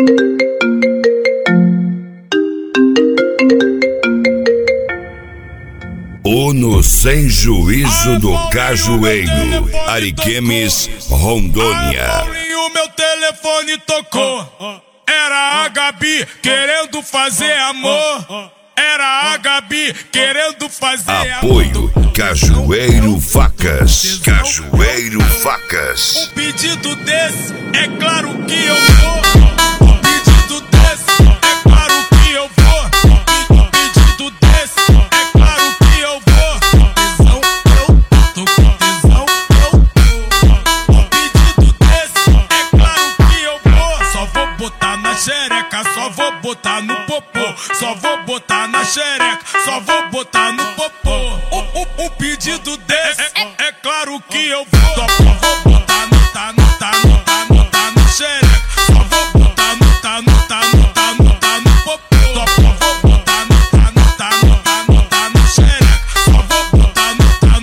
Uno sem juízo do Cajueiro, Ariquemes, Rondônia. Paulinho, meu telefone tocou. Era a Gabi querendo fazer amor. Era a Gabi querendo fazer Apoio Cajueiro Facas. Cajueiro Facas. Um pedido desse, é claro que eu vou. Um pedido desse, é claro que eu vou. Um pedido desse, é claro que eu vou. Tesão, eu tô com tesão, eu tô. Um pedido desse, é claro que eu vou. Só vou botar na xereca, só vou botar no popô. Só vou botar na xereca, só vou botar no popô. Um pedido desse, é claro que eu vou. Só vou botar no xereca, só vou botar no popô. Só vou botar no xereca, só vou botar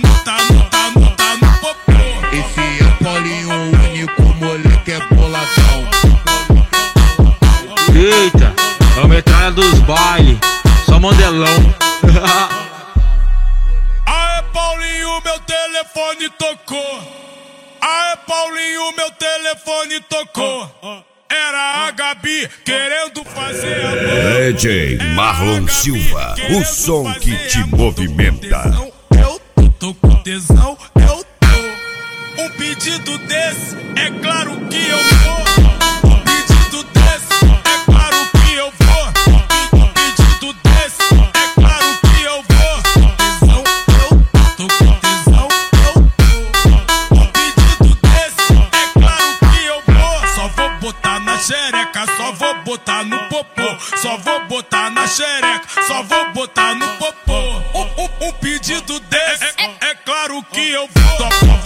no popô. Esse é Paulinho, o único moleque é boladão. Eita, é o metralha dos bailes, só modelão. Aê, Paulinho, meu telefone tocou. Aê, Paulinho, meu telefone tocou. Era a Gabi querendo fazer amor. DJ Marlon Silva, o som que te movimenta. Eu tô com tesão, eu tô. Um pedido desse, é claro que eu vou. Um pedido desse, é claro que eu vou. Um pedido desse, é claro que eu vou. Tesão, eu tô com tesão, eu tô. Um pedido desse, é claro que eu vou. Só vou botar na xereca, só vou botar no popô. Só vou botar na xereca, só vou botar no popô. Um pedido desse, é claro que eu vou.